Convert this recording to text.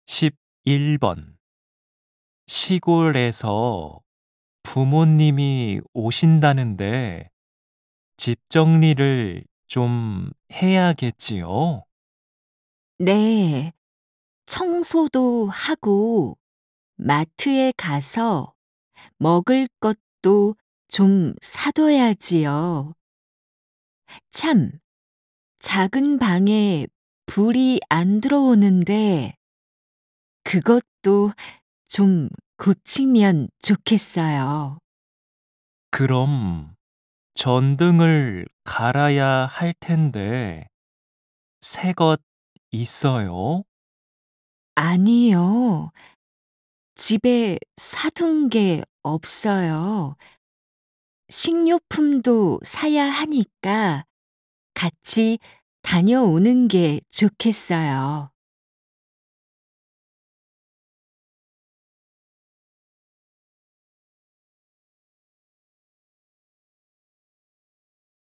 11번. 시골에서 부모님이 오신다는데 집 정리를 좀 해야겠지요? 네, 청소도 하고 마트에 가서 먹을 것도 좀 사둬야지요. 참, 작은 방에 불이 안 들어오는데 그것도 좀 고치면 좋겠어요. 그럼 전등을 갈아야 할 텐데 새 것 있어요? 아니요, 집에 사둔 게 없어요. 식료품도 사야 하니까 같이 다녀오는 게 좋겠어요.